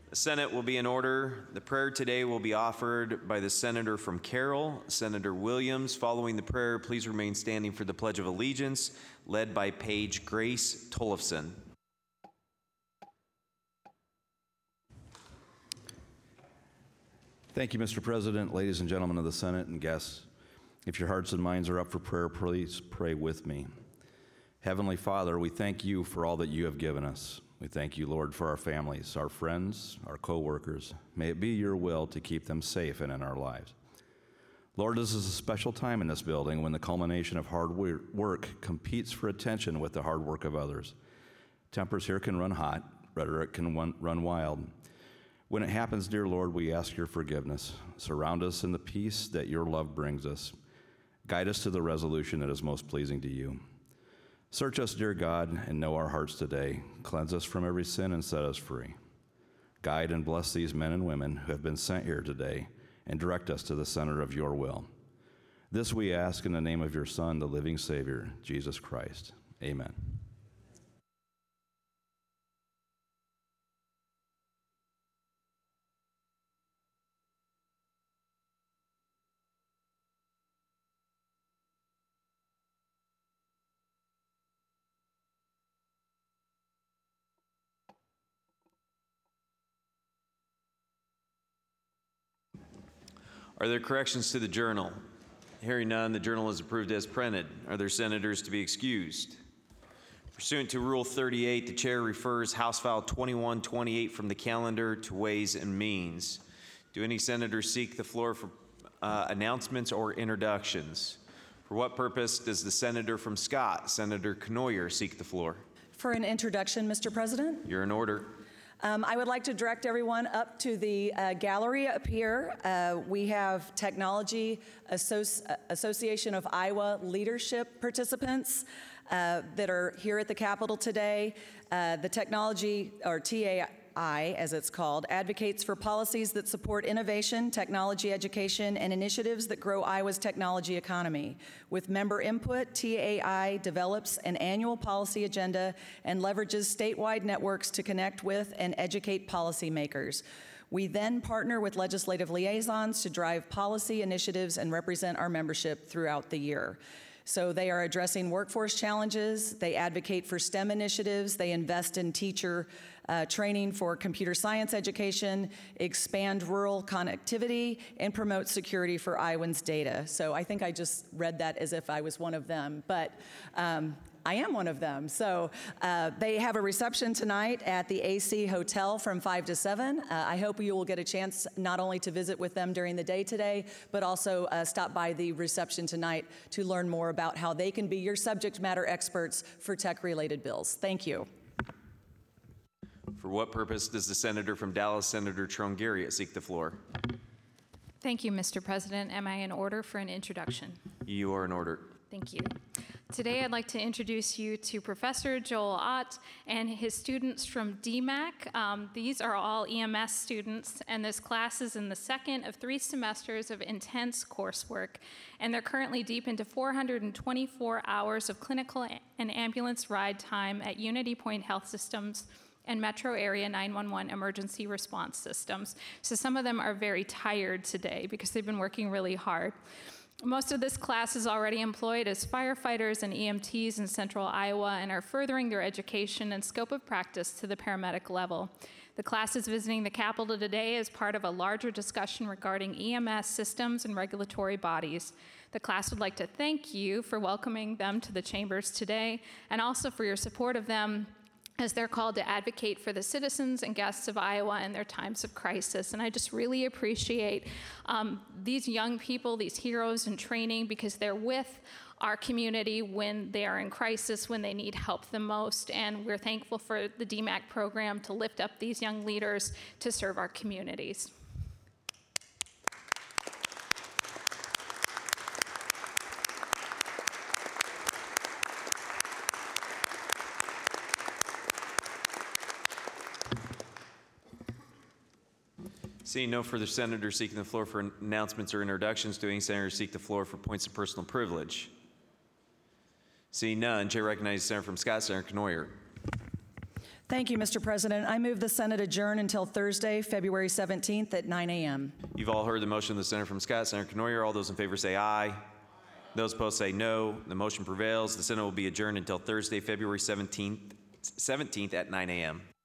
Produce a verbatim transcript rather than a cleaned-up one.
The Senate will be in order. The prayer today will be offered by the Senator from Carroll, Senator Williams. Following the prayer, please remain standing for the Pledge of Allegiance, led by Paige Grace Tollefson. Thank you, Mister President, ladies and gentlemen of the Senate and guests. If your hearts and minds are up for prayer, please pray with me. Heavenly Father, we thank you for all that you have given us. We thank you, Lord, for our families, our friends, our co-workers. May it be your will to keep them safe and in our lives. Lord, this is a special time in this building when the culmination of hard work competes for attention with the hard work of others. Tempers here can run hot, rhetoric can run wild. When it happens, dear Lord, we ask your forgiveness. Surround us in the peace that your love brings us. Guide us to the resolution that is most pleasing to you. Search us, dear God, and know our hearts today. Cleanse us from every sin and set us free. Guide and bless these men and women who have been sent here today and direct us to the center of your will. This we ask in the name of your Son, the living Savior, Jesus Christ. Amen. Are there corrections to the journal? Hearing none, the journal is approved as printed. Are there senators to be excused? Pursuant to Rule thirty-eight, the chair refers House File twenty-one twenty-eight from the calendar to Ways and Means. Do any senators seek the floor for uh, announcements or introductions? For what purpose does the senator from Scott, Senator Knoyer, seek the floor? For an introduction, Mister President. You're in order. Um, I would like to direct everyone up to the uh, gallery up here. Uh, we have Technology Associ- Association of Iowa leadership participants uh, that are here at the Capitol today. Uh, the Technology, or T A I as it's called, advocates for policies that support innovation, technology education, and initiatives that grow Iowa's technology economy. With member input, T A I develops an annual policy agenda and leverages statewide networks to connect with and educate policymakers. We then partner with legislative liaisons to drive policy initiatives and represent our membership throughout the year. So they are addressing workforce challenges, they advocate for STEM initiatives, they invest in teacher uh, training for computer science education, expand rural connectivity, and promote security for Iowans' data. So I think I just read that as if I was one of them, but um, I am one of them. So uh, they have a reception tonight at the A C Hotel from five to seven. Uh, I hope you will get a chance not only to visit with them during the day today, but also uh, stop by the reception tonight to learn more about how they can be your subject matter experts for tech-related bills. Thank you. For what purpose does the senator from Dallas, Senator Trongeria, seek the floor? Thank you, Mister President. Am I in order for an introduction? You are in order. Thank you. Today, I'd like to introduce you to Professor Joel Ott and his students from D MAC. Um, these are all E M S students, and this class is in the second of three semesters of intense coursework, and they're currently deep into four hundred twenty-four hours of clinical and ambulance ride time at Unity Point Health Systems and Metro Area nine one one emergency response systems. So some of them are very tired today because they've been working really hard. Most of this class is already employed as firefighters and E M Ts in central Iowa and are furthering their education and scope of practice to the paramedic level. The class is visiting the Capitol today as part of a larger discussion regarding E M S systems and regulatory bodies. The class would like to thank you for welcoming them to the chambers today and also for your support of them as they're called to advocate for the citizens and guests of Iowa in their times of crisis. And I just really appreciate um, these young people, these heroes in training, because they're with our community when they are in crisis, when they need help the most. And we're thankful for the D MAC program to lift up these young leaders to serve our communities. Seeing no further senators seeking the floor for announcements or introductions, do any senators seek the floor for points of personal privilege? Seeing none, Chair recognizes the Senator from Scott, Senator Knoyer. Thank you, Mister President. I move the Senate adjourn until Thursday, February seventeenth at nine a m You've all heard the motion of the senator from Scott. Senator Canoyer, all those in favor say aye. Those opposed say no. The motion prevails. The Senate will be adjourned until Thursday, February seventeenth, seventeenth at nine a m